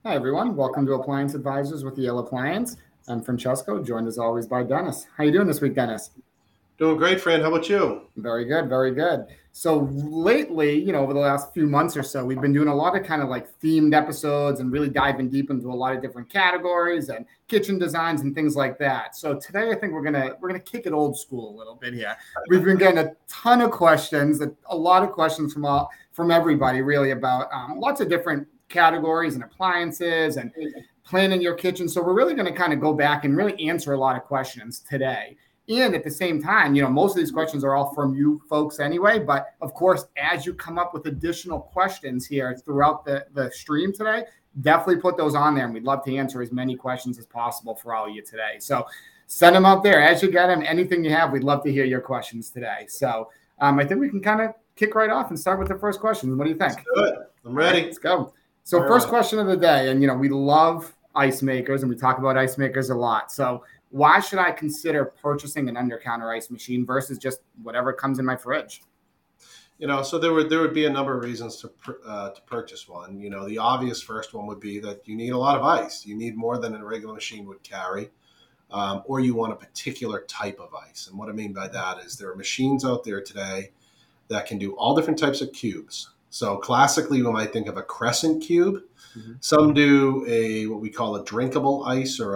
Hi, everyone. Welcome to Appliance Advisors with Yale Appliance. I'm Francesco, joined as always by Dennis. How you doing this week, Dennis? Doing great, friend. How about you? Very good, very good. So lately, over the last few months or so, we've been doing a lot of kind of like themed episodes and really diving deep into a lot of different categories and kitchen designs and things like that. So today, I think we're gonna kick it old school a little bit here. We've been getting a ton of questions, a lot of questions from everybody, really about lots of different categories and appliances and planning your kitchen. So we're really going to kind of go back and really answer a lot of questions today. And at the same time, most of these questions are all from you folks anyway. But of course, as you come up with additional questions here throughout the stream today, definitely put those on there. And we'd love to answer as many questions as possible for all of you today. So send them out there as you get them. Anything you have, we'd love to hear your questions today. So I think we can kind of kick right off and start with the first question. What do you think? Let's do it. I'm All right, ready. let's go. So Fire first away. question of the day, and we love ice makers and we talk about ice makers a lot. So why should I consider purchasing an under counter ice machine versus just whatever comes in my fridge? So there would be a number of reasons to purchase one. The obvious first one would be that you need a lot of ice. You need more than a regular machine would carry, or you want a particular type of ice. And what I mean by that is there are machines out there today that can do all different types of cubes. So classically, we might think of a crescent cube. Mhm. Some do a what we call a drinkable ice or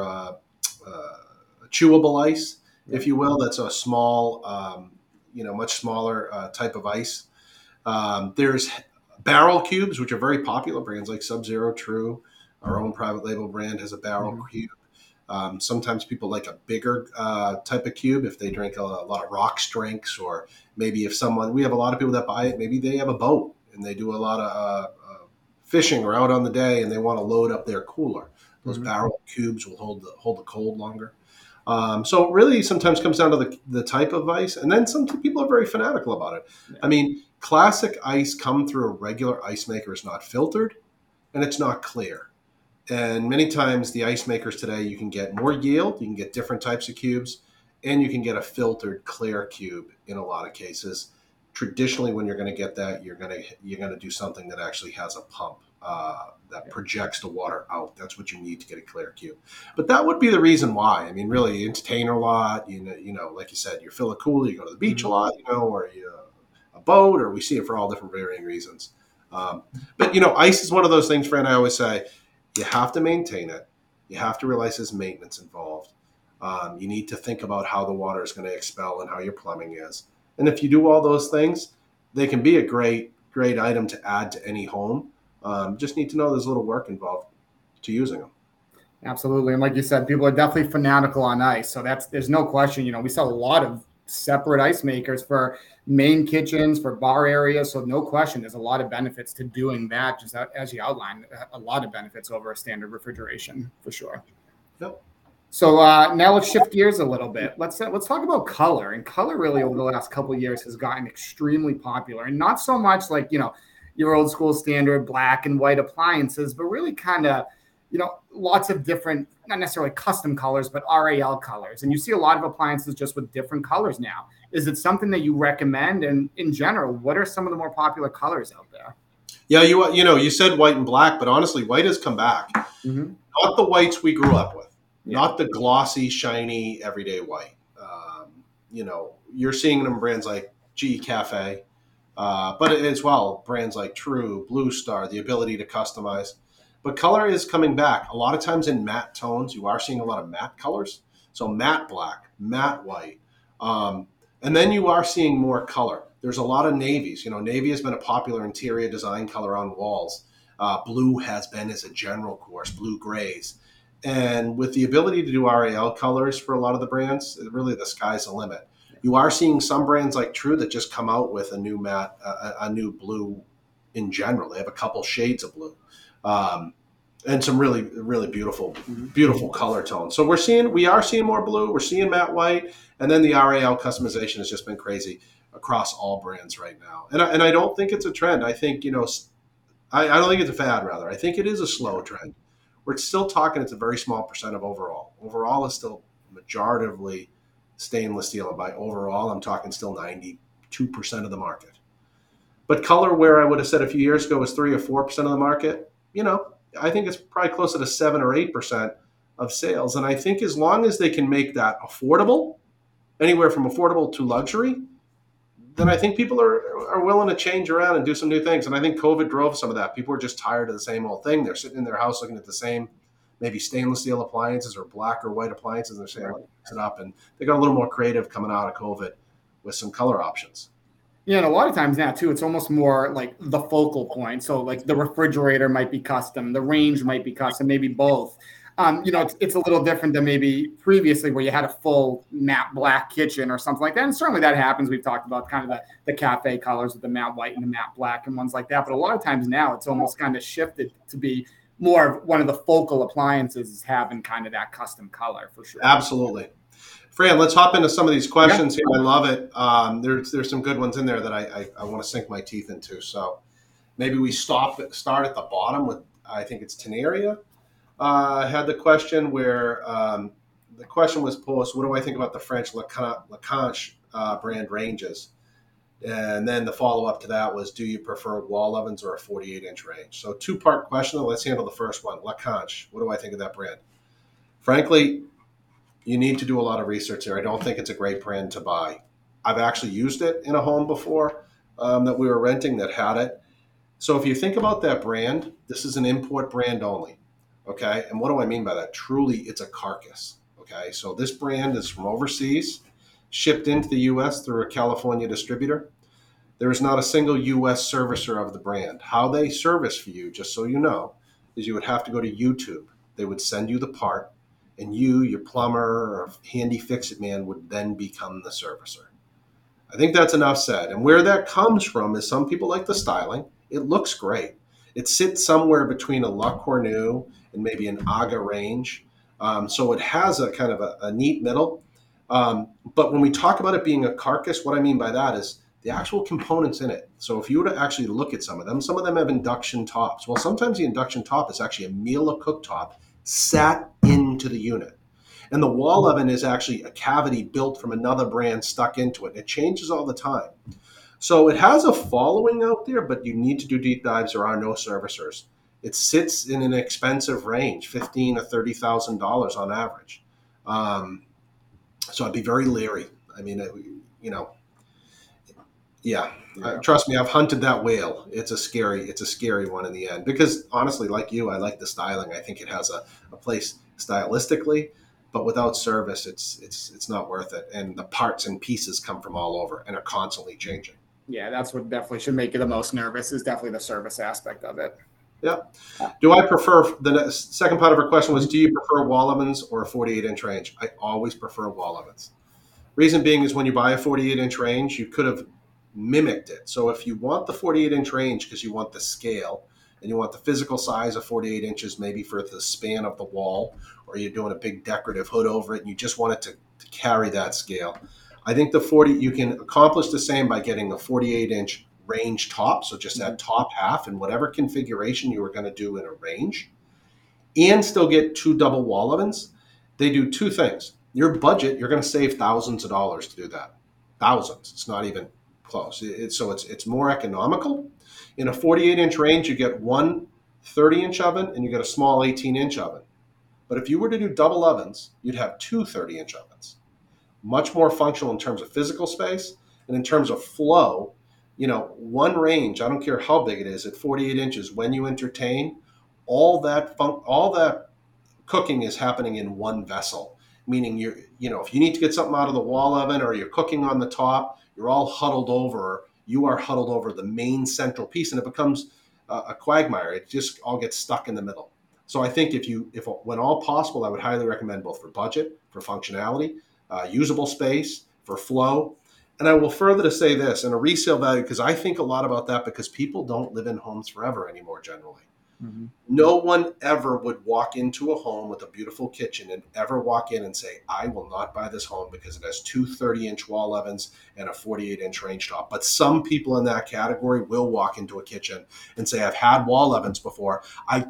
a chewable ice, Yeah. if you will. That's a small, much smaller type of ice. There's barrel cubes, which are very popular. Brands like Sub Zero, True, our own private label brand has a barrel Mhm. cube. Sometimes people like a bigger type of cube if they drink a lot of rocks drinks, or maybe if someone, we have a lot of people that buy it, maybe they have a boat and they do a lot of fishing or out on the day and they want to load up their cooler. Those Mhm. barrel cubes will hold the cold longer. So it really sometimes comes down to the type of ice, and then some people are very fanatical about it. Yeah. I mean, classic ice come through a regular ice maker is not filtered and it's not clear. And many times the ice makers today, you can get more yield, you can get different types of cubes, and you can get a filtered clear cube in a lot of cases. Traditionally, when you're going to get that, you're going to do something that actually has a pump that Yeah. projects the water out. That's what you need to get a clear cube. But that would be the reason why. I mean, really, you entertain a lot. Like you said, you fill a cooler, you go to the beach a Mhm. lot, or a boat, or we see it for all different varying reasons. But ice is one of those things, friend. I always say you have to maintain it. You have to realize there's maintenance involved. You need to think about how the water is going to expel and how your plumbing is. And if you do all those things, they can be a great item to add to any home. Just need to know there's a little work involved to using them. Absolutely. And like you said, people are definitely fanatical on ice. So there's no question. We sell a lot of separate ice makers for main kitchens, for bar areas. So no question, there's a lot of benefits to doing that. Just as you outlined, a lot of benefits over a standard refrigeration for sure. Yep. So now let's shift gears a little bit. Let's talk about color. And color really over the last couple of years has gotten extremely popular, and not so much like your old school standard black and white appliances, but really kind of lots of different, not necessarily custom colors, but RAL colors. And you see a lot of appliances just with different colors now. Is it something that you recommend? And in general, what are some of the more popular colors out there? Yeah, you said white and black, but honestly, white has come back. Mm-hmm. Not the whites we grew up with, Yeah. not the glossy, shiny, everyday white. You're seeing them in brands like GE Cafe, but as well brands like True, Blue Star, the ability to customize. But color is coming back. A lot of times in matte tones, you are seeing a lot of matte colors. So matte black, matte white, um, and then you are seeing more color. There's a lot of navies. Navy has been a popular interior design color on walls. Blue has been as a general course, blue grays. And with the ability to do RAL colors for a lot of the brands, really the sky's the limit. You are seeing some brands like True that just come out with a new matte, a new blue in general. They have a couple shades of blue, um, and some really, really Mm-hmm. beautiful color tones. So we are seeing more blue. We're seeing matte white, and then the RAL customization has just been crazy across all brands right now. And I don't think it's a trend. I think I don't think it's a fad. Rather, I think it is a slow trend. We're still talking. It's a very small percent of overall. Overall is still majoritively stainless steel, and by overall, I'm talking still 92% of the market. But color, where I would have said a few years ago was 3 or 4% of the market, I think it's probably closer to 7 or 8% of sales. And I think as long as they can make that affordable, anywhere from affordable to luxury, then I think people are willing to change around and do some new things. And I think COVID drove some of that. People are just tired of the same old thing. They're sitting in their house looking at the same, maybe stainless steel appliances or black or white appliances. And they're saying, let's mix it up. And they got a little more creative coming out of COVID with some color options. Yeah, and a lot of times now too, it's almost more like the focal point. So like the refrigerator might be custom, the range might be custom, maybe both. It's a little different than maybe previously where you had a full matte black kitchen or something like that. And certainly that happens. We've talked about kind of the cafe colors with the matte white and the matte black and ones like that. But a lot of times now it's almost kind of shifted to be more of one of the focal appliances is having kind of that custom color for sure. Absolutely. Fran, let's hop into some of these questions here. I love it. There's some good ones in there that I want to sink my teeth into. So maybe we start at the bottom with, I think it's Tenaria. Had the question where the question was posed, what do I think about the French Lacanche brand ranges? And then the follow-up to that was, do you prefer wall ovens or a 48-inch range? So two-part question. Let's handle the first one. Lacanche, what do I think of that brand? Frankly, you need to do a lot of research there. I don't think it's a great brand to buy. I've actually used it in a home before that we were renting that had it. So if you think about that brand, this is an import brand only. Okay. And what do I mean by that? Truly, it's a carcass. Okay. So this brand is from overseas, shipped into the U.S. through a California distributor. There is not a single U.S. servicer of the brand. How they service for you, just so you know, is you would have to go to YouTube. They would send you the part, and you, your plumber or handy fix-it man, would then become the servicer. I think that's enough said. And where that comes from is some people like the styling. It looks great. It sits somewhere between a La Cornue and maybe an Aga range. So it has a kind of a neat middle. But when we talk about it being a carcass, what I mean by that is the actual components in it. So if you were to actually look at some of them have induction tops. Well, sometimes the induction top is actually a Miele cooktop sat into the unit. And the wall oven is actually a cavity built from another brand stuck into it. It changes all the time. So it has a following out there, but you need to do deep dives. There are no servicers. It sits in an expensive range, $15,000 to $30,000 on average. So I'd be very leery. I mean, trust me, I've hunted that whale. It's a scary one in the end. Because honestly, like you, I like the styling. I think it has a place stylistically, but without service, it's not worth it. And the parts and pieces come from all over and are constantly changing. Yeah, that's what definitely should make you the most nervous is definitely the service aspect of it. Yeah. Do I prefer, the second part of her question was, do you prefer wall ovens or a 48-inch range? I always prefer wall ovens. Reason being is when you buy a 48-inch range, you could have mimicked it. So if you want the 48-inch range because you want the scale and you want the physical size of 48 inches, maybe for the span of the wall, or you're doing a big decorative hood over it and you just want it to carry that scale, I think you can accomplish the same by getting a 48-inch range top. So just that top half in whatever configuration you were going to do in a range, and still get two double wall ovens. They do two things. Your budget, you're going to save thousands of dollars to do that. Thousands. It's not even close. It's more economical. In a 48-inch range, you get one 30-inch oven and you get a small 18-inch oven. But if you were to do double ovens, you'd have two 30-inch ovens. Much more functional in terms of physical space and in terms of flow. One range, I don't care how big it is, at 48 inches, when you entertain, all that cooking is happening in one vessel. Meaning if you need to get something out of the wall oven or you're cooking on the top, you're all huddled over. You are huddled over the main central piece, and it becomes a quagmire. It just all gets stuck in the middle. So I think if when all possible, I would highly recommend both for budget, for functionality, usable space, for flow. And I will further to say this, and a resale value, because I think a lot about that because people don't live in homes forever anymore generally. Mm-hmm. No one ever would walk into a home with a beautiful kitchen and ever walk in and say, I will not buy this home because it has two 30-inch wall ovens and a 48-inch range top. But some people in that category will walk into a kitchen and say, I've had wall ovens before.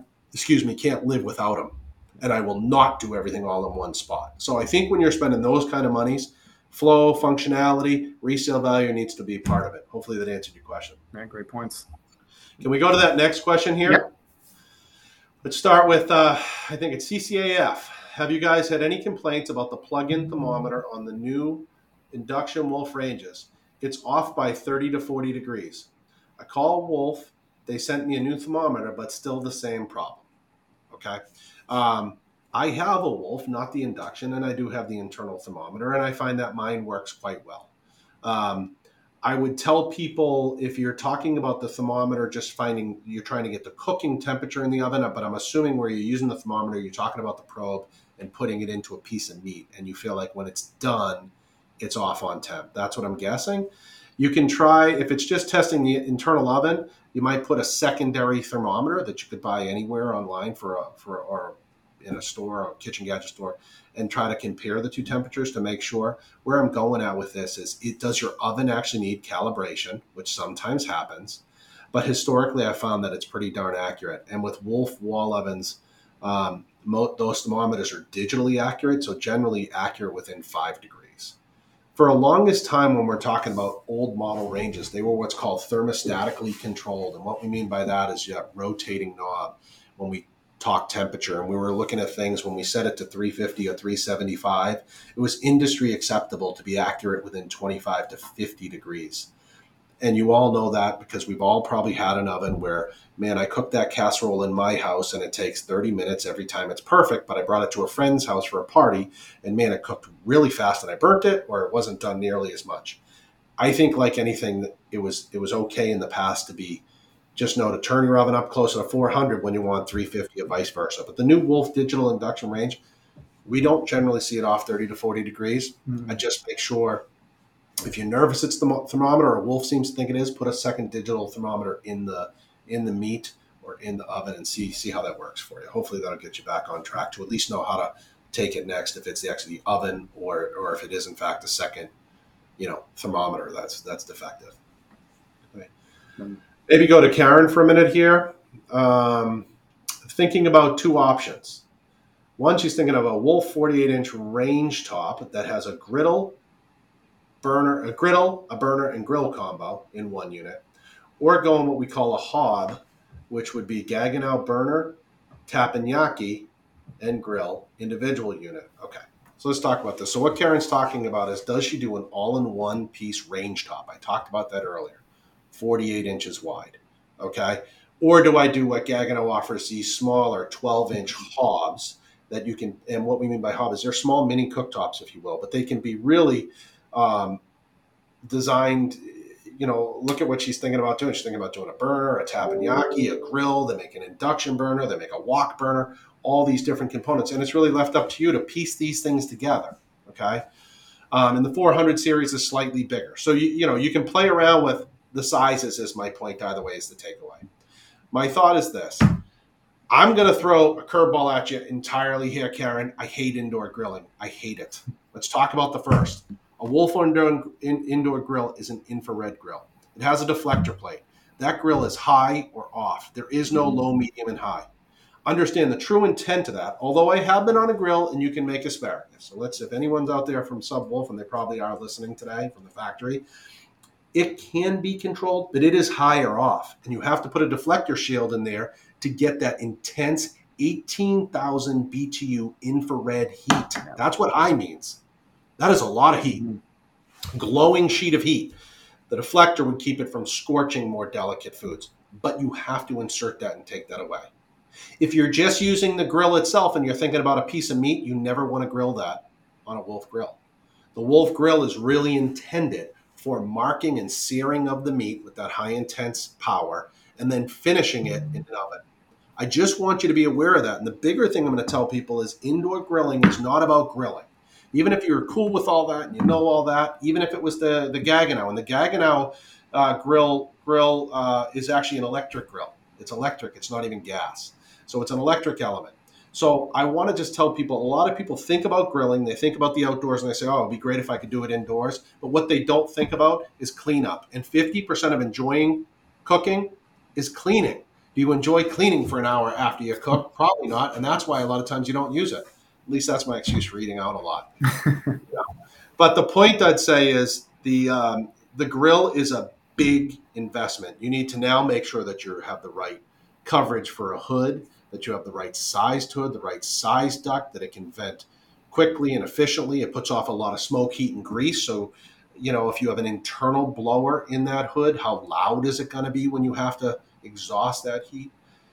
Can't live without them. And I will not do everything all in one spot. So I think when you're spending those kind of monies, flow, functionality, resale value needs to be part of it. Hopefully that answered your question. Yeah, great points. Can we go to that next question here? Yep. Let's start with, I think it's CCAF. Have you guys had any complaints about the plug-in thermometer on the new induction Wolf ranges? It's off by 30 to 40 degrees. I called Wolf. They sent me a new thermometer, but still the same problem. Okay. Um, I have a Wolf, not the induction, and I do have the internal thermometer, and I find that mine works quite well. Um, I would tell people, if you're talking about the thermometer, just finding you're trying to get the cooking temperature in the oven, but I'm assuming where you're using the thermometer, you're talking about the probe and putting it into a piece of meat, and you feel like when it's done, it's off on temp. That's what I'm guessing. You can try, if it's just testing the internal oven, you might put a secondary thermometer that you could buy anywhere online or in a store or kitchen gadget store, and try to compare the two temperatures to make sure. Where I'm going at with this is, does your oven actually need calibration, which sometimes happens, but historically I found that it's pretty darn accurate. And with Wolf wall ovens, those thermometers are digitally accurate, so generally accurate within 5 degrees. For a longest time, when we're talking about old model ranges, they were what's called thermostatically controlled. And what we mean by that is you have rotating knob when we talk temperature. And we were looking at things when we set it to 350 or 375, it was industry acceptable to be accurate within 25 to 50 degrees. And you all know that because we've all probably had an oven where, man, I cooked that casserole in my house and it takes 30 minutes every time it's perfect, but I brought it to a friend's house for a party and, man, it cooked really fast and I burnt it, or it wasn't done nearly as much. I think, like anything, it was okay in the past to be, just know to turn your oven up closer to 400 when you want 350 or vice versa. But the new Wolf digital induction range, we don't generally see it off 30 to 40 degrees. I just make sure, if you're nervous it's the thermometer, or Wolf seems to think it is, put a second digital thermometer in the meat or in the oven and see how that works for you. Hopefully that'll get you back on track to at least know how to take it next, if it's actually the oven or if it is in fact a second, thermometer that's defective. Okay. Maybe go to Karen for a minute here. Thinking about two options. One, she's thinking of a Wolf 48-inch range top that has a griddle, a burner, and grill combo in one unit, or going what we call a hob, which would be Gaggenau burner, teppanyaki, and grill individual unit. Okay, so let's talk about this. So what Karen's talking about is, does she do an all-in-one piece range top? I talked about that earlier, 48 inches wide. Okay, or do I do what Gaggenau offers, these smaller 12-inch hobs that you can, and what we mean by hob is they're small mini cooktops, if you will, but they can be really designed. Look at what she's thinking about doing. She's thinking about doing a burner, a teppanyaki, a grill. They make an induction burner. They make a wok burner. All these different components, and it's really left up to you to piece these things together. Okay, and the 400 series is slightly bigger, so you can play around with the sizes. Is my point. Either way is the takeaway. My thought is this: I'm going to throw a curveball at you entirely here, Karen. I hate indoor grilling. I hate it. Let's talk about the first. A Wolf indoor grill is an infrared grill. It has a deflector plate. That grill is high or off. There is no low, medium, and high. Understand the true intent of that, although I have been on a grill and you can make asparagus. So if anyone's out there from Subwolf, and they probably are listening today from the factory, it can be controlled, but it is high or off. And you have to put a deflector shield in there to get that intense 18,000 BTU infrared heat. That's what high means. That is a lot of heat. Glowing sheet of heat. The deflector would keep it from scorching more delicate foods, but you have to insert that and take that away. If you're just using the grill itself and you're thinking about a piece of meat, you never want to grill that on a Wolf grill. The Wolf grill is really intended for marking and searing of the meat with that high intense power, and then finishing it in an oven. I just want you to be aware of that. And the bigger thing I'm going to tell people is, indoor grilling is not about grilling. Even if you're cool with all that and you know all that, even if it was the Gaggenau, and the Gaggenau grill is actually an electric grill. It's electric. It's not even gas. So it's an electric element. So I want to just tell people, a lot of people think about grilling, they think about the outdoors, and they say, oh, it'd be great if I could do it indoors. But what they don't think about is cleanup. And 50% of enjoying cooking is cleaning. Do you enjoy cleaning for an hour after you cook? Probably not. And that's why a lot of times you don't use it. At least that's my excuse for eating out a lot. But the point I'd say is the grill is a big investment. You need to now make sure that you have the right coverage for a hood, that you have the right sized hood, the right size duct, that it can vent quickly and efficiently. It puts off a lot of smoke, heat, and grease. So, if you have an internal blower in that hood, how loud is it going to be when you have to exhaust that heat?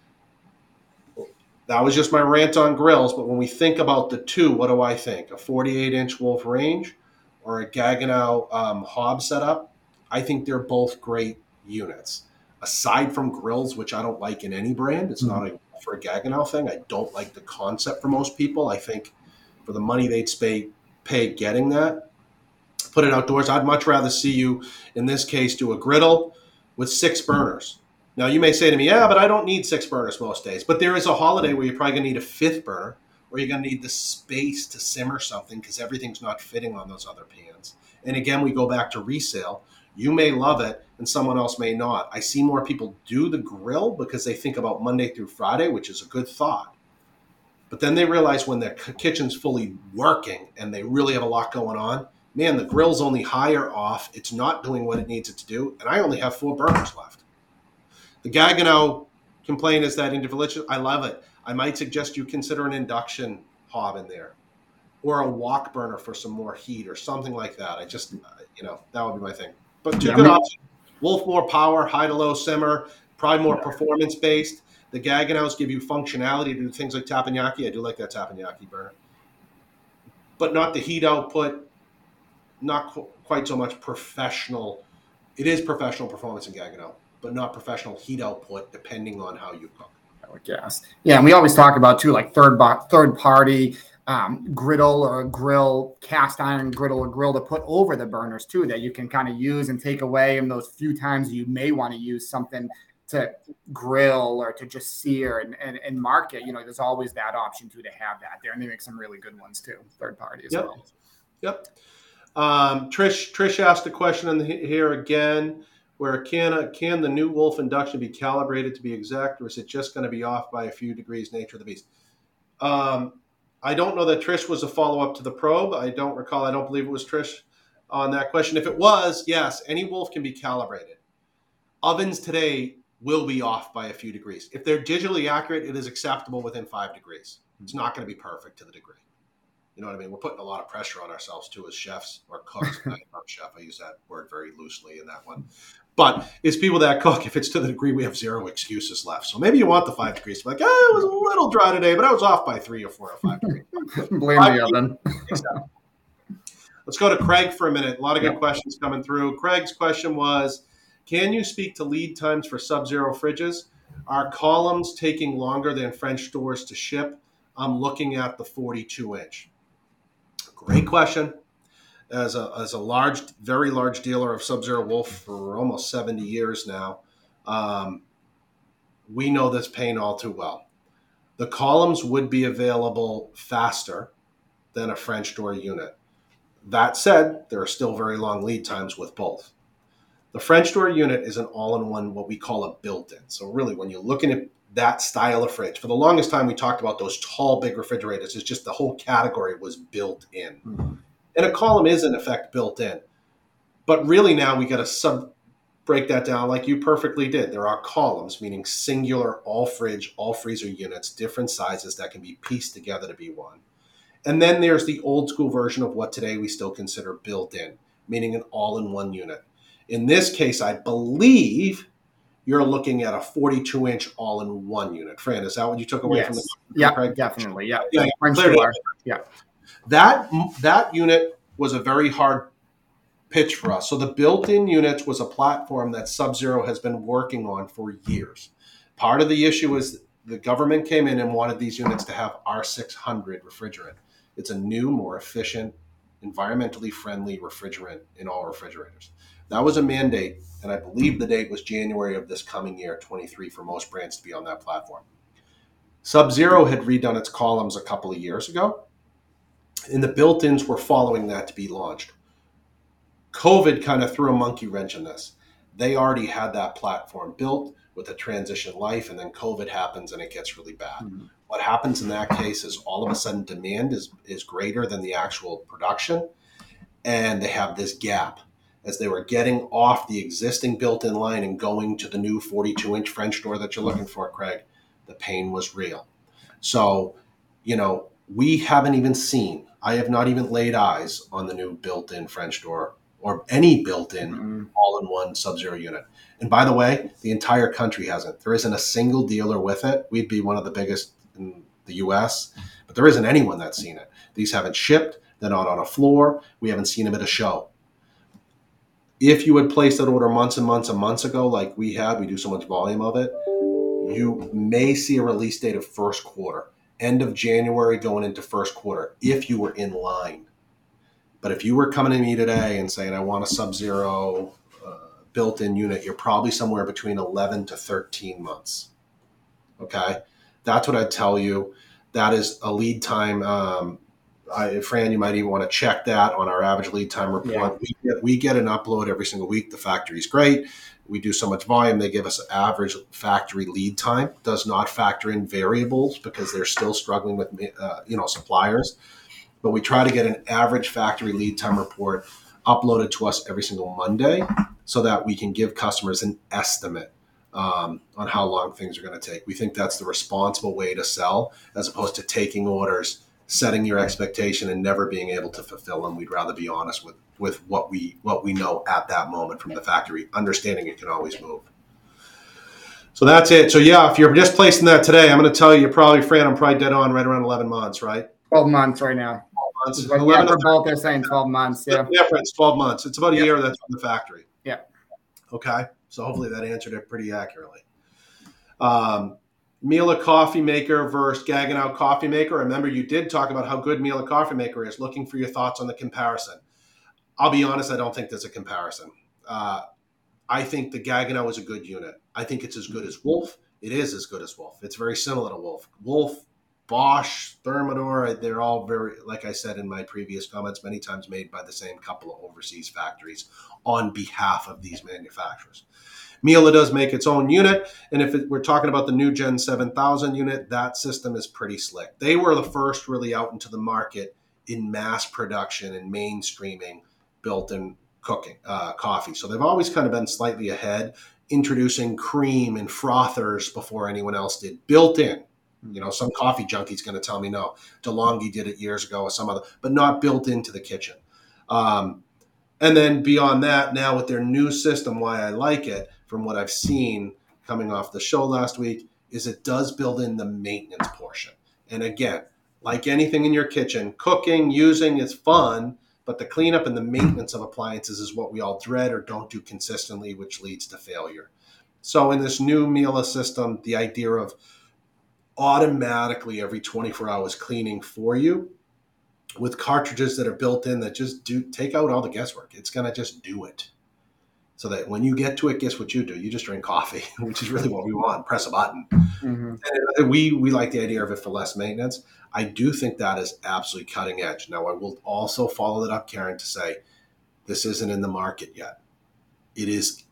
That was just my rant on grills, but when we think about the two, what do I think? A 48-inch Wolf Range or a Gaggenau Hob setup? I think they're both great units. Aside from grills, which I don't like in any brand, it's not for a Gaggenau thing. I don't like the concept for most people. I think for the money they'd pay getting that, put it outdoors. I'd much rather see you, in this case, do a griddle with 6 burners. Now, you may say to me, yeah, but I don't need 6 burners most days. But there is a holiday where you're probably going to need a 5th burner, or you're going to need the space to simmer something because everything's not fitting on those other pans. And again, we go back to resale. You may love it and someone else may not. I see more people do the grill because they think about Monday through Friday, which is a good thought. But then they realize when their kitchen's fully working and they really have a lot going on, man, the grill's only high or off. It's not doing what it needs it to do. And I only have 4 burners left. The Gaggenau complaint is that individual. I love it. I might suggest you consider an induction hob in there, or a wok burner for some more heat, or something like that. I just, that would be my thing. But two good options. Wolf, more power, high to low simmer, probably more performance based. The Gaggenaus give you functionality to do things like teppanyaki. I do like that teppanyaki burner, but not the heat output. Not quite so much professional. It is professional performance in Gaggenau, but not professional heat output, depending on how you cook. I would guess. Yeah, and we always talk about too, like third party griddle or a grill, cast iron griddle or grill to put over the burners too, that you can kind of use and take away in those few times you may want to use something to grill or to just sear and market. There's always that option too to have that there, and they make some really good ones too, third party as well. Yep. Trish asked a question here again, where can the new Wolf induction be calibrated to be exact, or is it just going to be off by a few degrees, nature of the beast? I don't know that Trish was a follow-up to the probe. I don't recall. I don't believe it was Trish on that question. If it was, yes, any Wolf can be calibrated. Ovens today will be off by a few degrees. If they're digitally accurate, it is acceptable within 5 degrees. It's not going to be perfect to the degree. You know what I mean? We're putting a lot of pressure on ourselves too as chefs or cooks. I'm not a chef. I use that word very loosely in that one. But it's people that cook. If it's to the degree, we have 0 excuses left. So maybe you want the 5 degrees. Like, it was a little dry today, but I was off by 3 or 4 or 5 degrees. Blame the oven. Exactly. Let's go to Craig for a minute. A lot of good questions coming through. Craig's question was, can you speak to lead times for Sub-Zero fridges? Are columns taking longer than French doors to ship? I'm looking at the 42-inch. Great question. As a large, very large dealer of Sub-Zero Wolf for almost 70 years now, we know this pain all too well. The columns would be available faster than a French door unit. That said, there are still very long lead times with both. The French door unit is an all-in-one, what we call a built-in. So really, when you're looking at that style of fridge, for the longest time we talked about those tall, big refrigerators. It's just the whole category was built in. Mm-hmm. And a column is, in effect, built in. But really now we got to break that down like you perfectly did. There are columns, meaning singular, all fridge, all freezer units, different sizes that can be pieced together to be one. And then there's the old school version of what today we still consider built in, meaning an all-in-one unit. In this case, I believe you're looking at a 42-inch all-in-one unit. Fran, is that what you took away from the? Yeah, definitely. Yeah. Yeah. That unit was a very hard pitch for us. So the built-in units was a platform that Sub-Zero has been working on for years. Part of the issue is the government came in and wanted these units to have R600 refrigerant. It's a new, more efficient, environmentally friendly refrigerant in all refrigerators. That was a mandate, and I believe the date was January of this coming year, 23, for most brands to be on that platform. Sub-Zero had redone its columns a couple of years ago, and the built-ins were following that to be launched. COVID kind of threw a monkey wrench in this. They already had that platform built with a transition life, and then COVID happens and it gets really bad. Mm-hmm. What happens in that case is all of a sudden demand is greater than the actual production, and they have this gap. As they were getting off the existing built-in line and going to the new 42-inch French door that you're looking for, Craig, The pain was real. So, we haven't even seen, I have not even laid eyes on the new built-in French door or any built-in all-in-one Sub-Zero unit. And by the way, the entire country hasn't. There isn't a single dealer with it. We'd be one of the biggest in the US, but there isn't anyone that's seen it. These haven't shipped. They're not on a floor. We haven't seen them at a show. If you had placed that order months and months and months ago, like we do so much volume of it, you may see a release date of first quarter, end of January going into first quarter, if you were in line. But if you were coming to me today and saying, I want a Sub-Zero built-in unit, you're probably somewhere between 11 to 13 months. Okay? That's what I'd tell you. That is a lead time. Fran, you might even want to check that on our average lead time report. Yeah. We get an upload every single week. The factory's great. We do so much volume. They give us an average factory lead time. Does not factor in variables because they're still struggling with suppliers. But we try to get an average factory lead time report uploaded to us every single Monday so that we can give customers an estimate on how long things are going to take. We think that's the responsible way to sell, as opposed to taking orders, setting your expectation, and never being able to fulfill them. We'd rather be honest with what we know at that moment from the factory, understanding it can always move. So that's it. So yeah, if you're just placing that today, I'm going to tell you, Fran, I'm probably dead on right around 11 months, right? 12 months right now. 12 months. Yeah, for both, they're saying 12 months. Yeah. Difference, 12 months. It's about a year that's from the factory. Yeah. Okay. So hopefully that answered it pretty accurately. Miele Coffee Maker versus Gaggenau Coffee Maker. Remember, you did talk about how good Miele Coffee Maker is. Looking for your thoughts on the comparison. I'll be honest, I don't think there's a comparison. I think the Gaggenau is a good unit. I think it's as good as Wolf. It is as good as Wolf. It's very similar to Wolf. Wolf, Bosch, Thermador, they're all very, like I said in my previous comments, many times made by the same couple of overseas factories on behalf of these manufacturers. Miele does make its own unit, and if we're talking about the new Gen 7000 unit, that system is pretty slick. They were the first really out into the market in mass production and mainstreaming built-in cooking coffee. So they've always kind of been slightly ahead, introducing cream and frothers before anyone else did, built in. Some coffee junkie's going to tell me no. DeLonghi did it years ago or some other, but not built into the kitchen. And then beyond that, now with their new system, why I like it, from what I've seen coming off the show last week, is it does build in the maintenance portion. And again, like anything in your kitchen, cooking, using is fun, but the cleanup and the maintenance of appliances is what we all dread or don't do consistently, which leads to failure. So in this new Miele system, the idea of automatically every 24 hours cleaning for you with cartridges that are built in that just take out all the guesswork. It's going to just do it. So that when you get to it, guess what you do? You just drink coffee, which is really what we want. Press a button. Mm-hmm. And we like the idea of it for less maintenance. I do think that is absolutely cutting edge. Now, I will also follow that up, Karen, to say this isn't in the market yet. It is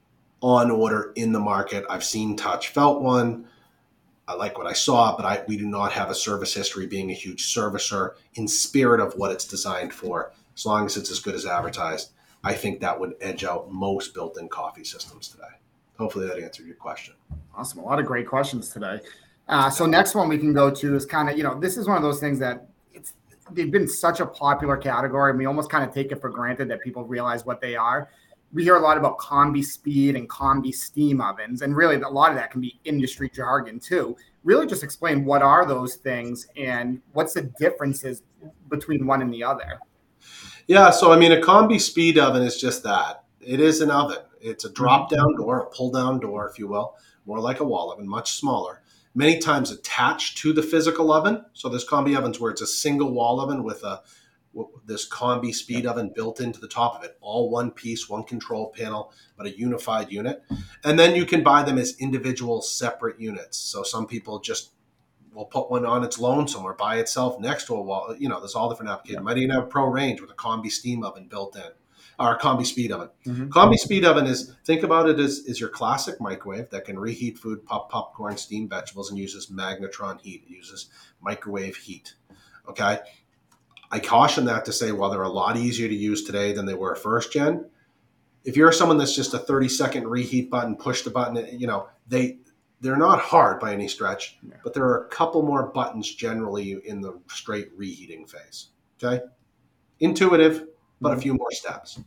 on order in the market. I've seen Touch Felt one. I like what I saw, but we do not have a service history being a huge servicer in spirit of what it's designed for. As long as it's as good as advertised, I think that would edge out most built-in coffee systems today. Hopefully that answered your question. Awesome. A lot of great questions today. So next one we can go to is kind of, this is one of those things that they've been such a popular category, and we almost kind of take it for granted that people realize what they are. We hear a lot about combi speed and combi steam ovens, and really a lot of that can be industry jargon too. Really just explain what are those things and what's the differences between one and the other. Yeah, so a combi speed oven is just that. It is an oven. It's a drop-down door, a pull-down door, if you will, more like a wall oven, much smaller. Many times attached to the physical oven. So there's combi ovens where it's a single wall oven with this combi speed oven built into the top of it. All one piece, one control panel, but a unified unit. And then you can buy them as individual separate units. So some people just will put one on its lonesome or by itself next to a wall. There's all different applications. Might even have a pro range with a combi steam oven built in, or a combi speed oven. Mm-hmm. Combi speed oven think about it as your classic microwave that can reheat food, pop popcorn, steam vegetables, and uses magnetron heat. It uses microwave heat. Okay. I caution that to say, while they're a lot easier to use today than they were first gen, if you're someone that's just a 30-second reheat button, push the button, They're not hard by any stretch, Yeah. but there are a couple more buttons generally in the straight reheating phase. Okay, intuitive, but a Mhm. few more steps.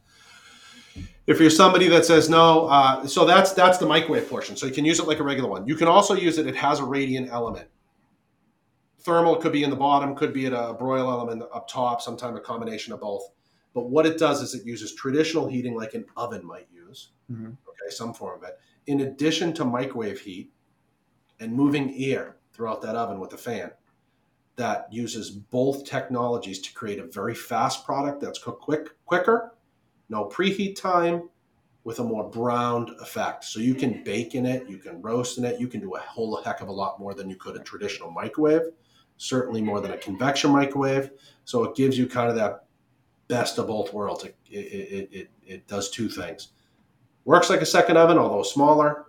If you're somebody that says no, so that's the microwave portion. So you can use it like a regular one. You can also use it. It has a radiant element. Thermal could be in the bottom, could be at a broil element up top, sometime a combination of both. But what it does is it uses traditional heating like an oven might use, Mhm. okay, some form of it, in addition to microwave heat and moving air throughout that oven with a fan that uses both technologies to create a very fast product that's cooked quicker, no preheat time, with a more browned effect. So you can bake in it, you can roast in it, you can do a whole heck of a lot more than you could a traditional microwave, certainly more than a convection microwave. So it gives you kind of that best of both worlds. It does two things. Works like a second oven, although smaller.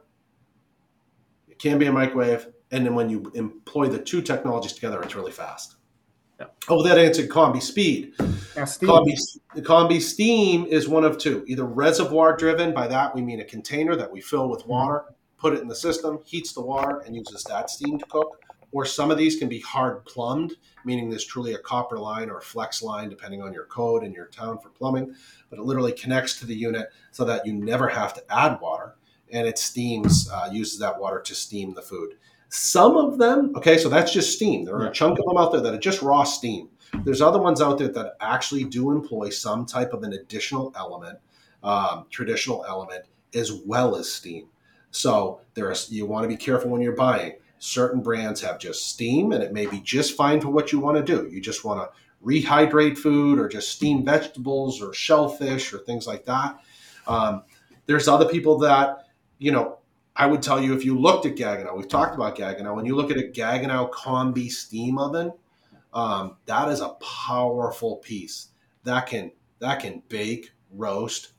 It can be a microwave. And then when you employ the two technologies together, it's really fast. Yeah. Oh, that answered Combi Speed. Now, Steam. Combi Steam is one of two, either reservoir driven. By that, we mean a container that we fill with Mhm. water, put it in the system, heats the water, and uses that steam to cook. Or some of these can be hard plumbed, meaning there's truly a copper line or a flex line, depending on your code in your town for plumbing. But it literally connects to the unit so that you never have to add water, and it steams, uses that water to steam the food. Some of them, okay, so that's just steam. There are Yeah. a chunk of them out there that are just raw steam. There's other ones out there that actually do employ some type of an additional element, traditional element, as well as steam. So you want to be careful when you're buying. Certain brands have just steam, and it may be just fine for what you want to do. You just want to rehydrate food, or just steam vegetables, or shellfish, or things like that. There's other people that, you know, I would tell you, if you looked at Gaggenau, we've talked about Gaggenau, when you look at a Gaggenau Combi steam oven, that is a powerful piece that can bake, roast,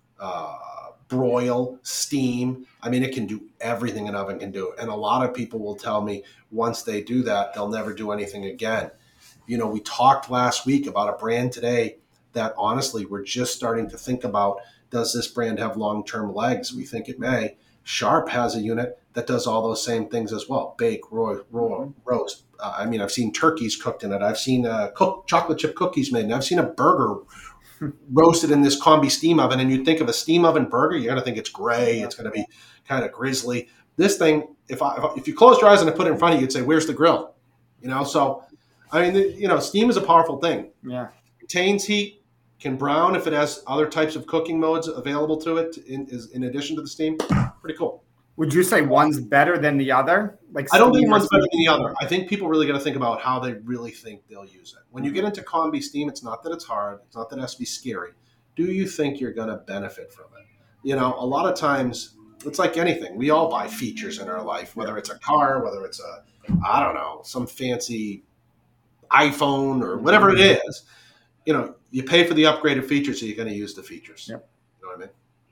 broil, steam. I mean, it can do everything an oven can do. And a lot of people will tell me once they do that, they'll never do anything again. We talked last week about a brand today that honestly we're just starting to think about. Does this brand have long-term legs? We think it may. Sharp has a unit that does all those same things as well: bake, roast. I mean, I've seen turkeys cooked in it. I've seen chocolate chip cookies made, and I've seen a burger roasted in this combi steam oven. And you think of a steam oven burger, you're going to think it's gray. Yeah. It's going to be kind of grizzly. This thing, if you closed your eyes and I put it in front of you, you'd say, "Where's the grill?" So I mean, steam is a powerful thing. Yeah. Retains heat, can brown if it has other types of cooking modes available to it in addition to the steam. Pretty cool. Would you say one's better than the other? Like I don't steam think or one's better steam? than the other. I think people really got to think about how they really think they'll use it. When you get into combi steam, it's not that it's hard. It's not that it has to be scary. Do you think you're going to benefit from it? A lot of times it's like anything. We all buy features in our life, whether it's a car, whether it's I don't know, some fancy iPhone or whatever it is. You pay for the upgraded features, so you're going to use the features. Yep. You know what I mean?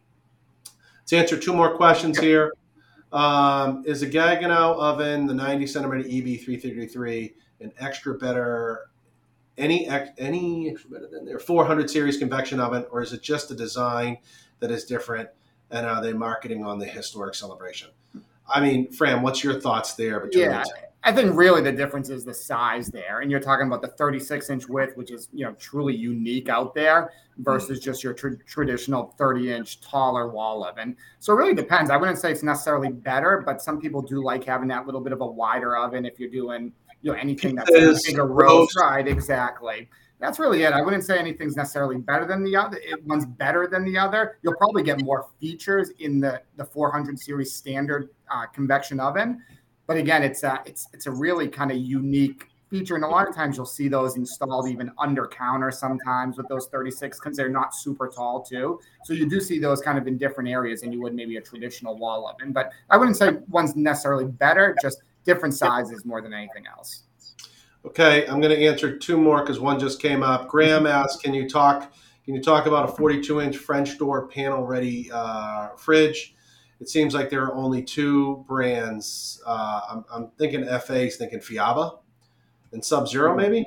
Let's answer two more questions here. Is a Gaggenau oven, the 90 centimeter EB333, an extra better, any extra better than their 400 series convection oven, or is it just a design that is different? And are they marketing on the historic celebration? I mean, Fran, what's your thoughts there between Yeah, the two? I think really the difference is the size there. And you're talking about the 36-inch width, which is, truly unique out there versus just your traditional 30-inch taller wall oven. So it really depends. I wouldn't say it's necessarily better, but some people do like having that little bit of a wider oven if you're doing, anything that's a Pizzas, bigger roast. Right, exactly. That's really it. I wouldn't say anything's necessarily better than the other. One's better than the other. You'll probably get more features in the 400 series standard convection oven. But again, it's a really kind of unique feature. And a lot of times you'll see those installed even under counter sometimes with those 36 because they're not super tall too. So you do see those kind of in different areas than you would maybe a traditional wall oven. But I wouldn't say one's necessarily better, just different sizes more than anything else. Okay, I'm going to answer two more because one just came up. Graham asks, "Can you talk about a 42-inch French door panel ready fridge?" It seems like there are only two brands. I'm thinking FA's thinking Fiaba and Sub-Zero maybe.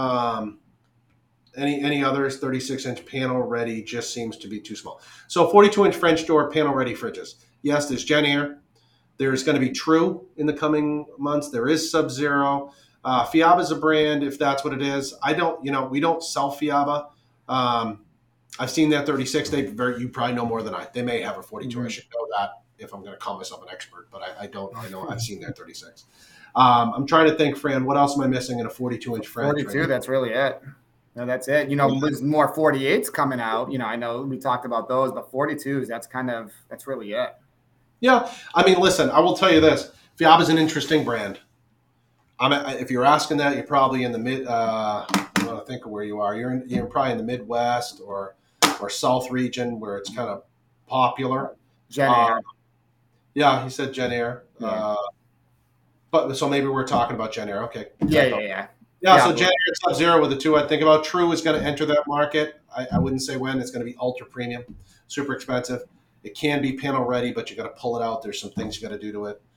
Any others? 36-inch panel ready just seems to be too small. So 42-inch French door panel ready fridges. Yes, there's Jennier. There's going to be True in the coming months. There is Sub-Zero. Fiaba is a brand, if that's what it is. I don't, we don't sell Fiaba. I've seen that 36. You probably know more than I. They may have a 42. Mm-hmm. I should know that if I'm going to call myself an expert, but I don't. I know I've seen that 36. I'm trying to think, Fran, what else am I missing in a 42-inch French? 42, that's really it. No, that's it. There's more 48s coming out. I know we talked about those, but 42s, that's really it. Yeah. I mean, listen, I will tell you this. Fiaba is an interesting brand. If you're asking that, you're probably in the mid, I want to think of where you are. You're probably in the Midwest or South region where it's kind of popular. Jenn-Air. Yeah, he said Jenn-Air. Yeah. But so maybe we're talking about Jenn-Air. Okay. Yeah. So Jenn-Air Sub-Zero with the 2. I think about True is going to enter that market. I wouldn't say when. It's going to be ultra premium, super expensive. It can be panel ready, but you got to pull it out. There's some things you got to do to it.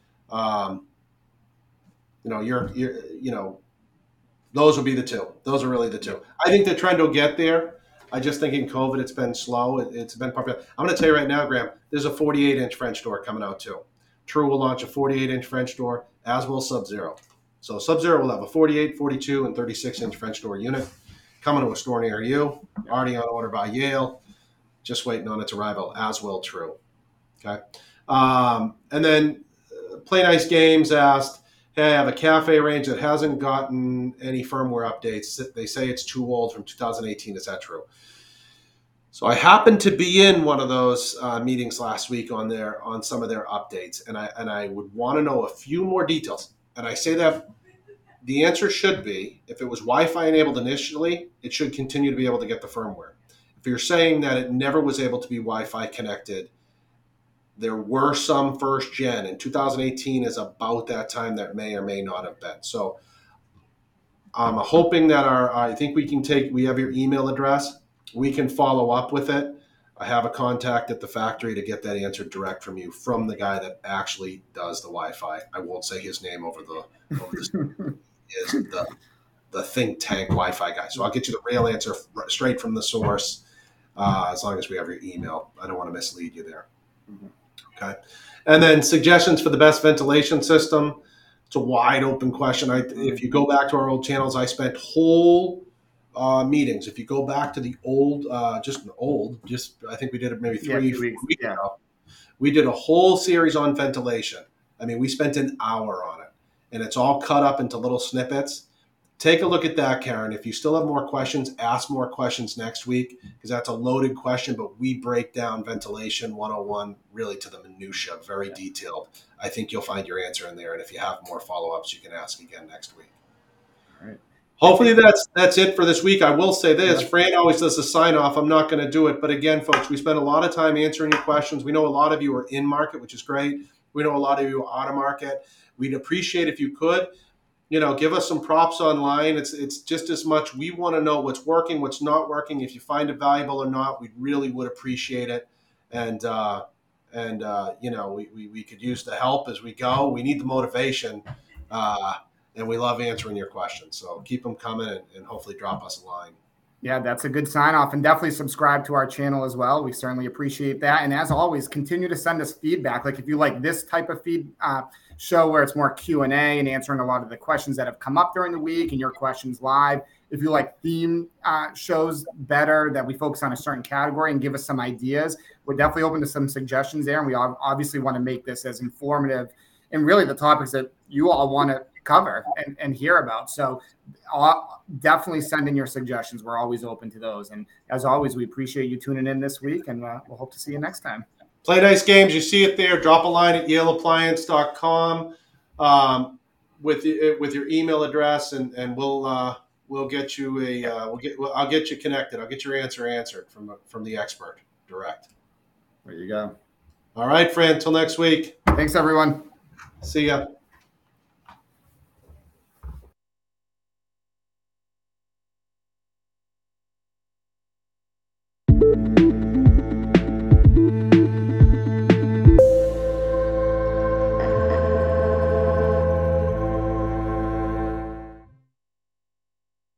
Those will be the 2. Those are really the 2. I think the trend will get there. I just think in COVID it's been slow. It's been popular. I'm going to tell you right now, Graham, there's a 48-inch French door coming out too. True will launch a 48-inch French door, as will Sub-Zero. So Sub-Zero will have a 48, 42, and 36-inch French door unit coming to a store near you. Already on order by Yale. Just waiting on its arrival, as will True. Okay. And then Play Nice Games asked, hey, I have a cafe range that hasn't gotten any firmware updates. They say it's too old from 2018. Is that true? So I happened to be in one of those meetings last week on some of their updates, and I would want to know a few more details. And I say that the answer should be, if it was Wi-Fi enabled initially, it should continue to be able to get the firmware. If you're saying that it never was able to be Wi-Fi connected, there were some first gen, and 2018 is about that time that may or may not have been. So I'm hoping that I think we have your email address. We can follow up with it. I have a contact at the factory to get that answer direct from you, from the guy that actually does the Wi-Fi. I won't say his name over the is the think tank Wi-Fi guy. So I'll get you the real answer straight from the source, as long as we have your email. I don't want to mislead you there. Okay. And then suggestions for the best ventilation system. It's a wide open question. If you go back to our old channels, I spent whole meetings. If you go back to the I think we did it maybe 3 weeks ago. We did a whole series on ventilation. I mean, we spent an hour on it, and it's all cut up into little snippets. Take a look at that, Karen. If you still have more questions, ask more questions next week, because that's a loaded question, but we break down ventilation 101 really to the minutia, very detailed. I think you'll find your answer in there, and if you have more follow-ups, you can ask again next week. All right. Hopefully that's it for this week. I will say this. Yeah. Fran always does the sign-off. I'm not going to do it. But again, folks, we spend a lot of time answering your questions. We know a lot of you are in market, which is great. We know a lot of you are out of market. We'd appreciate if you could, give us some props online. It's just as much. We want to know what's working, what's not working. If you find it valuable or not, we really would appreciate it. And we could use the help as we go. We need the motivation. And we love answering your questions. So keep them coming and hopefully drop us a line. Yeah, that's a good sign off. And definitely subscribe to our channel as well. We certainly appreciate that. And as always, continue to send us feedback. Like if you like this type of show where it's more Q&A and answering a lot of the questions that have come up during the week and your questions live. If you like theme shows better, that we focus on a certain category and give us some ideas, we're definitely open to some suggestions there. And we obviously want to make this as informative and really the topics that you all want to cover and hear about. So definitely send in your suggestions. We're always open to those. And as always, we appreciate you tuning in this week, and we'll hope to see you next time. Play Nice Games. You see it there. Drop a line at yaleappliance.com with your email address, and we'll get you I'll get you connected. I'll get your answer answered from the expert direct. There you go. All right, Fran. Until next week. Thanks, everyone. See ya.